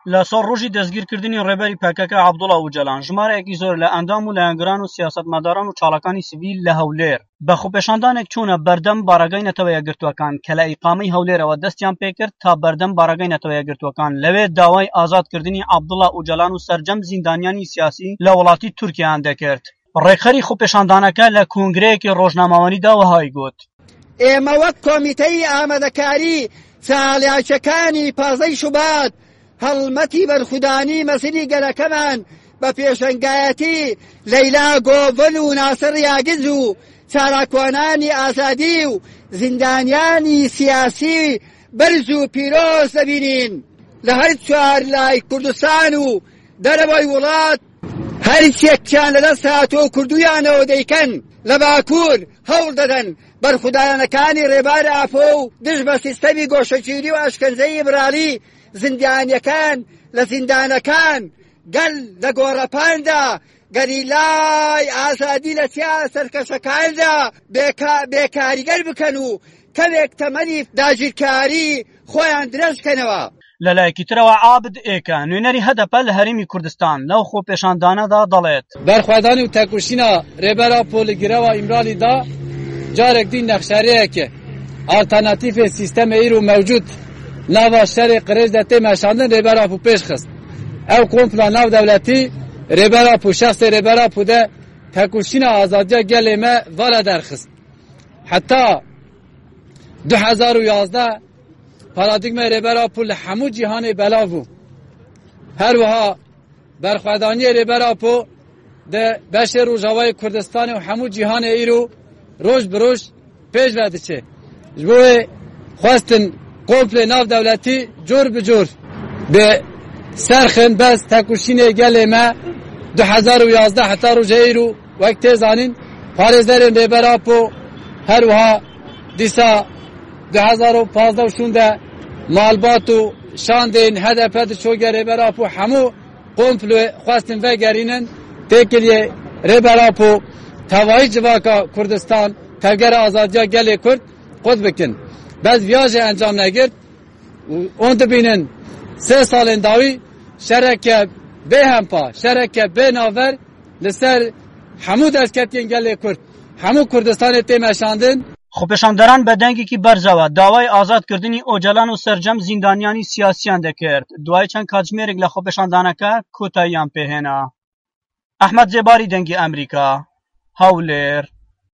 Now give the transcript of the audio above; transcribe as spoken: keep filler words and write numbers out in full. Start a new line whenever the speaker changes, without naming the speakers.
لە سەر ڕۆژی دەستگیرکردنی ڕێبەری پێکەکە عەبدوڵڵا ئۆجەلان ژمارەیەکی زۆر لە ئەندام و لایەنگران و سیاسەتمەداران و چاڵەکانی سیڤیل لە هەولێر بە خۆپێشاندانێک چوونە بەردەم بارەگای نەتەوە یەکگرتووەکان کە لە ئیقامەی هەولێرەوە دەستیان پێکرد تا بەردەم بارەگای نەتەوە یەکگرتووەکان لەوێ داوای ئازادکردنی عەبدوڵڵا ئۆجەلان و سەرجەم زیندانیانی سیاسی لە وڵاتی تورکیایان دەکرد. ڕێکخەری خۆپێشاندانەکە لە کۆنگرەیەکی ڕۆژنامەوەنیدا وەهای گوت:
ئێمە وەک کۆمیتەی ئامادەکاری چالاکیەکانی پازەی شوبات هەڵمەتی بەرخودانی مەسیری گەلەکەمان بە پێشەنگایەتی لەیلا گۆڤل و ناسر یاگز و چالاکوانانی ئازادی و زیندانیانی سیاسی بەرز و پیرۆز دەبینین لە هەر چوار لای کوردستان و دەرەوەی وڵات هەرچێکیان لەدەست هاتووە و کردویانەوە دەیکەن لە باکوور هەوڵ دەدەن بەرخودانەکانی ڕێبار ئاپۆ و دژ بە سیستەمی گۆشەگیری و ئەشکەنجەی ئیبرالی زیندانیەکان لە زیندانەکان گەل لە گۆڕەپاندا گەریلای ئازادی لە چیا سەرکەشەکاندا بێکاریگەر بکەن و کەمێک تەمەنی داگیرکاری خۆیان درەستکەنەوە.
لەلایەکی ترەوە عابد ئێکە نوێنەری هەدەپە لە هەرێمی کوردستان لەو خۆپێشاندانەدا دەڵێت:
بەرخوادانی و تەکوشینا ڕێبەرا پۆلگرەوە ئیمرالیدا جارێک دی نەخشارەیەکە ئالتەرناتیفێ سیستەمە ئیر و مەوجود ناوا شەرێ قرێژ دەتێ مەشاندن ڕێبەرا پۆ پێش خست ئەو کۆمپلا ناو دەولەتی ڕێبەرا پۆ شەخصێ ڕێبەرا پۆدە تەکوشینا ئازادیە گەلێمە ڤالە دەرخست حتا دو هەزار و یازدە پارادیگمە ڕێبەرا پۆ لە هەموو جیهانێ بەلاو بوو. هەروەها بەرخوادانی ڕێبەرا پۆ دە بەشێ ڕۆژاوای کوردستانی و هەموو جیهانێ ئیر و ڕۆژ بڕۆژ پێش ڤەدیچێ ji bo wê xwestin komplê navdewletî cor bi cor bi serxin bes tekuşînê gelê me du hezar û yazdeh heta roja êrû wek tê zanîn parêzerên rêbera po her wiha dîsa du hezar û panzdeh û şûn de malbat û şandên H D P di çoge rêbera po hemû komplê xwestin vegerînin têkiliyê rêbera po tevahî civaka Kurdistan tevgera azadiya gelê Kurd qut bikin. Bez viyajê encam negirt û on dibînin sê salên dawî şereke bêhempa şereke bênaver li ser hemû destketiyên gelê Kurd hemû Kurdistanê tê meşandin.
خۆپێشاندەران بە دەنگێکی بەرزەوە داوای ئازادکردنی ئۆجەلان و سەرجەم زیندانیانی سیاسیان دەکرد دوای چەند کاتژمێرێک لە خۆپێشاندانەکە کۆتاییان پێهێنا. ئەحمەد جێباری دەنگی ئەمریکا هەولێر.